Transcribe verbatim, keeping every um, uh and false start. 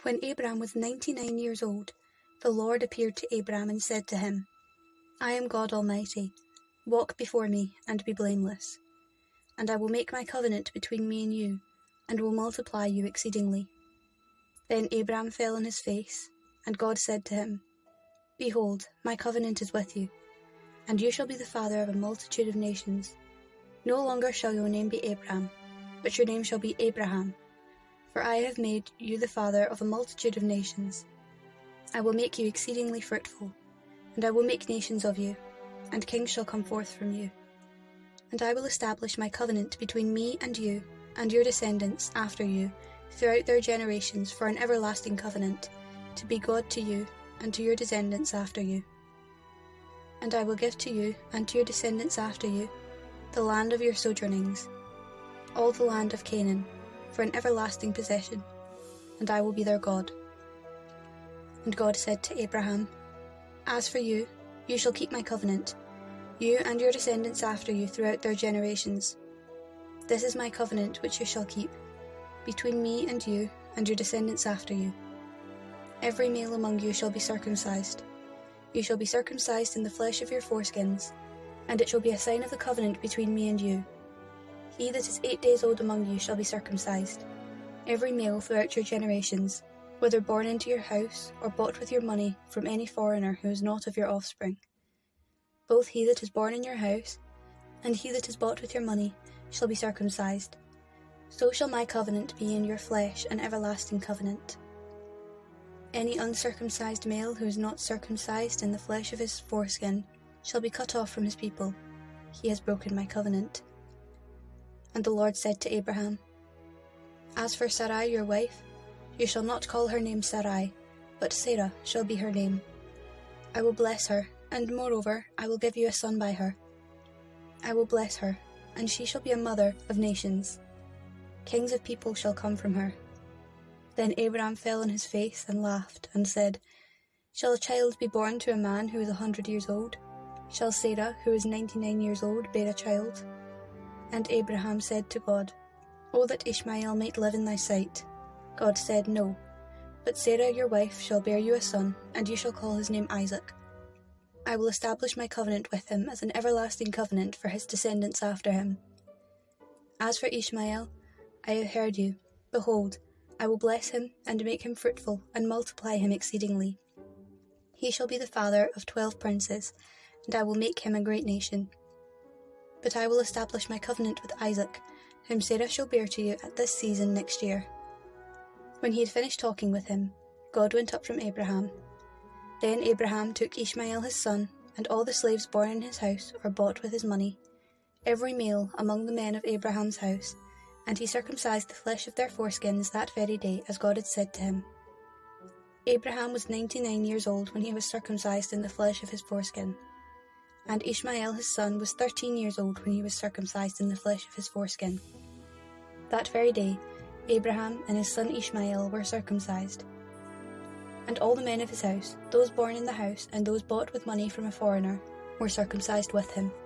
When Abram was ninety-nine years old, the Lord appeared to Abram and said to him, I am God Almighty. Walk before me and be blameless. And I will make my covenant between me and you, and will multiply you exceedingly. Then Abram fell on his face, and God said to him, Behold, my covenant is with you, and you shall be the father of a multitude of nations. No longer shall your name be Abram, but your name shall be Abraham, for I have made you the father of a multitude of nations. I will make you exceedingly fruitful, and I will make nations of you, and kings shall come forth from you. And I will establish my covenant between me and you, and your descendants after you, throughout their generations for an everlasting covenant, to be God to you, and to your descendants after you. And I will give to you, and to your descendants after you, the land of your sojournings, all the land of Canaan, for an everlasting possession, and I will be their God. And God said to Abraham, As for you, you shall keep my covenant, you and your descendants after you throughout their generations. This is my covenant which you shall keep, between me and you and your descendants after you. Every male among you shall be circumcised. You shall be circumcised in the flesh of your foreskins, and it shall be a sign of the covenant between me and you. He that is eight days old among you shall be circumcised, every male throughout your generations, whether born into your house or bought with your money from any foreigner who is not of your offspring. Both he that is born in your house and he that is bought with your money shall be circumcised. So shall my covenant be in your flesh, an everlasting covenant. Any uncircumcised male who is not circumcised in the flesh of his foreskin shall be cut off from his people. He has broken my covenant. And the Lord said to Abraham, As for Sarai your wife, you shall not call her name Sarai, but Sarah shall be her name. I will bless her, and moreover I will give you a son by her. I will bless her, and she shall be a mother of nations. Kings of people shall come from her. Then Abraham fell on his face and laughed, and said, Shall a child be born to a man who is a hundred years old? Shall Sarah, who is ninety-nine years old, bear a child? And Abraham said to God, O that Ishmael might live in thy sight. God said, No, but Sarah your wife shall bear you a son, and you shall call his name Isaac. I will establish my covenant with him as an everlasting covenant for his descendants after him. As for Ishmael, I have heard you. Behold, I will bless him, and make him fruitful, and multiply him exceedingly. He shall be the father of twelve princes, and I will make him a great nation. But I will establish my covenant with Isaac, whom Sarah shall bear to you at this season next year. When he had finished talking with him, God went up from Abraham. Then Abraham took Ishmael his son, and all the slaves born in his house or bought with his money, every male among the men of Abraham's house, and he circumcised the flesh of their foreskins that very day, as God had said to him. Abraham was ninety-nine years old when he was circumcised in the flesh of his foreskin. And Ishmael his son was thirteen years old when he was circumcised in the flesh of his foreskin. That very day, Abraham and his son Ishmael were circumcised. And all the men of his house, those born in the house and those bought with money from a foreigner, were circumcised with him.